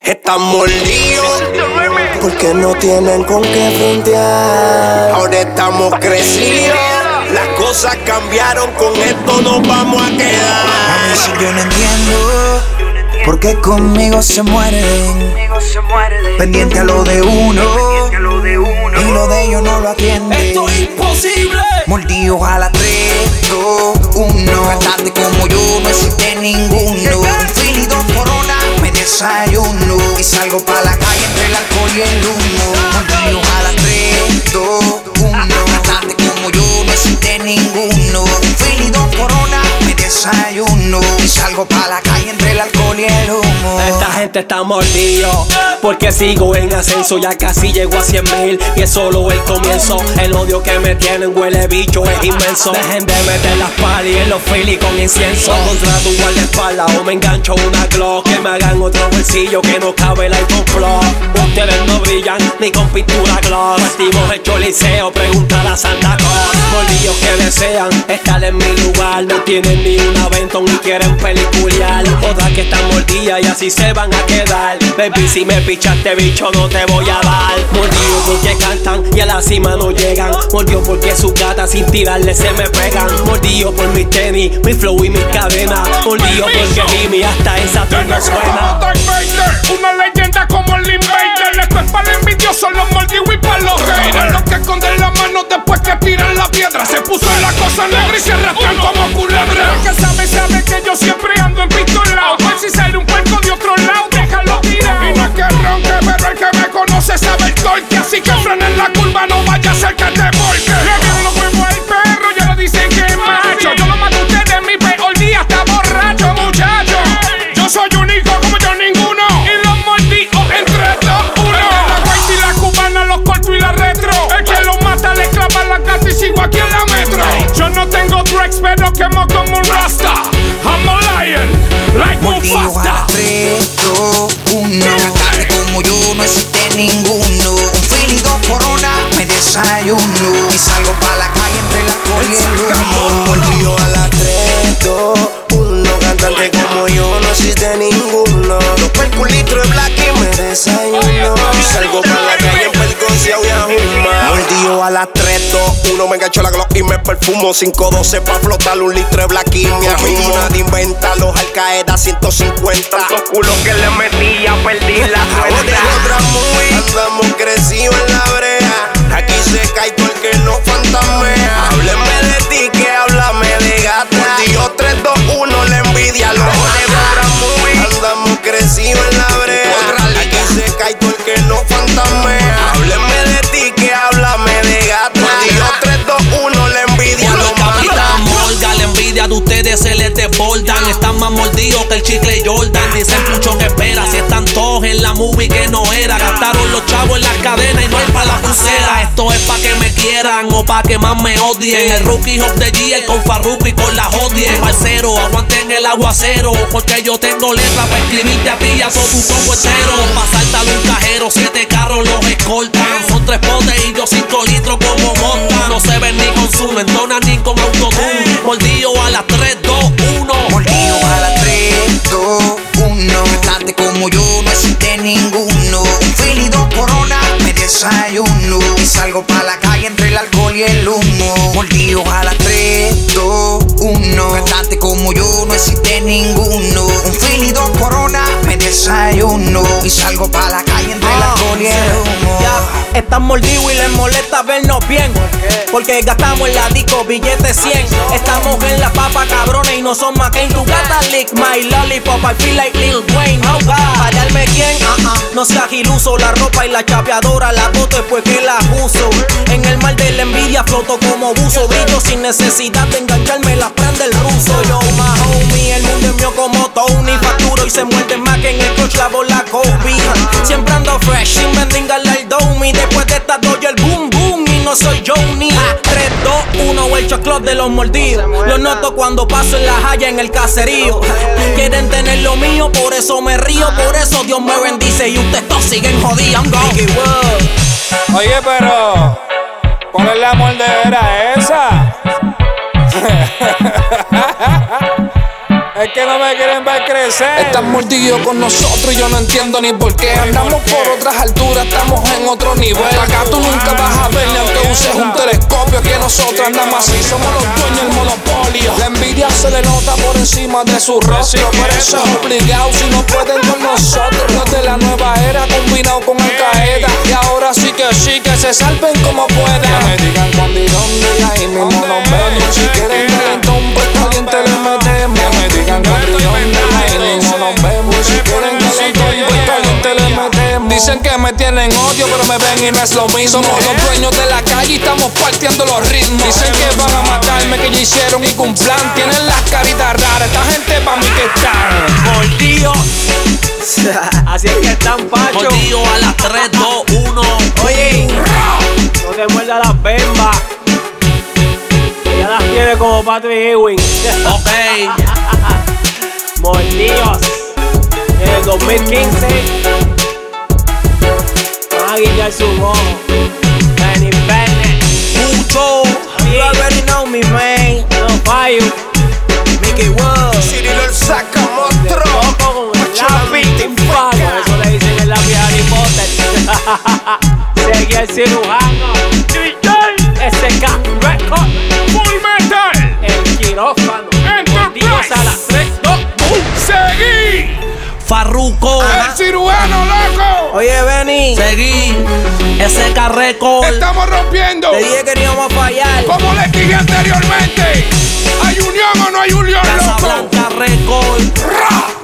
Están mordidos porque no tienen con qué frontear. Ahora estamos crecidos, las cosas cambiaron, con esto nos vamos a quedar. A mí si yo no entiendo por qué conmigo se mueren, pendiente a lo de uno y lo de ellos no lo atiende. Esto es imposible. Mordidos a la 3, 2, 1. Cantante como yo no existe ninguno. Un fil y 2 coronas me desayuno y salgo pa' la calle entre el alcohol y el humo. Mordidos a la 3, 2, 1. Cantante como yo no existe ninguno. Un fil y 2 coronas me desayuno y salgo pa' la calle entre el alcohol y el humo. Esta gente está mordido porque sigo en ascenso, ya casi llego a 100,000 y es solo el comienzo. El odio que me tienen huele bicho, es inmenso. Dejen de meter las palis en los filis con incienso. Contrato un guardaespaldas o me engancho una Glock, que me hagan otro bolsillo que no cabe el iPhone Plus. Ustedes no brillan ni con pintura gloss. Vestimos el choliseo, preguntar a Santa Claus. Mordidos que desean estar en mi lugar, no tienen ni una Benton ni quieren peliculear. Otras que están mordidas y así se van a quedar. Baby, si me pichaste bicho no te voy a dar. Mordidos porque cantan y a la cima no llegan. Mordidos porque sus gatas sin tirarle se me pegan. Mordidos por mis tenis, mi flow y mis cadenas. Mordidos porque Jimmy hasta en Saturno suena. Una leyenda como el Invader. Esto es para el envidioso, los mordidos y para los haters. Los que esconden la mano después que tiran la piedra. Se puso la cosa negra y se arrastran como culebra. El que sabe que yo siempre ando en pistolao. Pues si sale un puerco de otro lado, déjalo tirar. Y no es que ronque, pero el que me conoce sabe el torque. Así que frena en la curva, no vaya a ser que te volque. Le vieron los huevos al perro, ya lo dicen que es macho. Yo lo mato a ustedes, mi peor día está borracho, muchacho. Yo soy único como yo ninguno. Y los mordidos entre 2, 1. La guaita y la cubana, los cortos y la retro. El que los mata le clava la gata y sigo aquí en la metro. Yo no tengo tracks, pero quemo como un rasta. I'm a lion, like Mordidos a la 3, 2, 1. Cantante como yo no existe ninguno. Un fil y 2 coronas me desayuno y salgo pa' la calle entre el alcohol y el humo. Mordidos a la 3, 2, 1. Cantante como yo no existe ninguno. Los perculitos de Black y me desayuno y salgo pa' la calle en perconcia y a fumar. Mordidos a la 3, 2, 1. Me engancho la Glock y me perfumo. 512 pa' flotar un litro de Black y me afirmo. Nadie inventa los Al Qaeda 150. Tantos culos que le metía, perdí la cuenta. Otra movie, andamos crecidos en la brea. Aquí se cae todo el que no fantasmea. Hábleme de ti, que háblame de gata. Mordidos 3, 2, 1, la envidia lo otra movie, andamos crecidos en la brea. Aquí se cae todo el que no fantasmea. Hábleme de ti, que háblame de gata. Mordidos 3, 2, 1, la envidia lo Capitán Morgan, la envidia de ustedes se les desbordan. Están más mordidos que el chicle Jordan. Dicen mucho que espera, si están todos en la movie que no era. Gastaron los chavos en las cadenas y no hay para la pulsera. Esto es pa' que me quieran o pa' que más me odien. El Rookie of the Year con Farruko y con la Jodie. Parcero, aguanten el aguacero, porque yo tengo letra para escribirte a ti y a todo tu combo entero. Pa' saltar un cajero, 7 carros los escoltan. Son 3 potes y yo 5 litros como monta. No se ven ni con zoom, entonan ni con autotune. Mordido a las 3, 2, 1. Mordidos a la 3, 2, 1. Cantante como yo no existe ninguno. Un fil y 2 coronas me desayuno y salgo pa' la calle entre el alcohol y el humo. Mordidos a la 3, 2, 1. Cantante como yo no existe ninguno. Un fil y 2 coronas me desayuno y salgo pa' la calle entre el alcohol y el humo. Ya, están mordidos y les molesta vernos bien. Porque gastamos en la disco billetes 100. Estamos en la papa cabrones y no son más que en tu gata. Lick my lollipop, I feel like Lil Wayne. Oh God, ¿fallarme quién? No seas iluso, la ropa y la chapeadora la boto después que la uso. En el mar de la envidia floto como buzo. Brillo sin necesidad de engancharme, las prende el ruso. Yo, my homie, el mundo es mío como Tony. Facturo y se muerde más que en el coach la bola Kobe. Siempre ando fresh, sin mendigarle al domi. Después de esta doy el boom boom y no soy Johnny. 3, 2, 1, el choclot de los mordidos. Lo noto cuando paso en la jaya en el caserío. Quieren tener lo mío, por eso me río. Por eso Dios me bendice y ustedes todos siguen jodidos. Oye, pero ¿cuál es la mordedera esa? Es que no me quieren ver crecer. Están mordidos con nosotros y yo no entiendo ni por qué. Andamos por otras alturas, estamos en otro nivel. Acá tú nunca vas a ver ni aunque uses un telescopio. Que nosotros andamos así, somos los dueños del monopolio. La envidia se le nota por encima de su rostro. Por eso es obligado si no pueden con nosotros. Los de la nueva era combinado con Al Qaeda. Y ahora sí que se salven como puedan. Que me digan cuándo y dónde y ahí mismo nos vemos. Si quieren calentón, pues caliente le metemos. Que me digan cuándo y dónde y ahí mismo nos vemos. Si quieren calentón, pues caliente le metemos. Dicen que me tienen odio, pero me ven y no es lo mismo. Somos los dueños de la calle y estamos partiendo los ritmos. Dicen que van a matarme, que ya hicieron y cumplan. Tienen las caritas raras, esta gente pa' mí que están mordidos. Así es que están Pacho. Mordido a las 3, 2, 1. Oye, no te muerdas las bembas. Ya las tiene como Patrick Ewing. Ok. Mordidos. En el 2015 van a guillar su ojo. Benny Bennett. Mucho. You already know me, man. No fallo. Mickey Wood. Cirilo el Sakamoto. Con el lápiz en pago. Eso le dicen en la vieja Harry Potter. Seguí el cirujano. SK Record. Full Metal. El quirófano. Mordidos a las 3, 2, 1. Seguí. Farruko. El cirujano, loco. Oye, Benny, Seguí. SK Record. Estamos rompiendo. te dije que no íbamos a fallar. Como les dije anteriormente. ¿Hay unión o no hay unión, loco? Casablanca Record. Ra.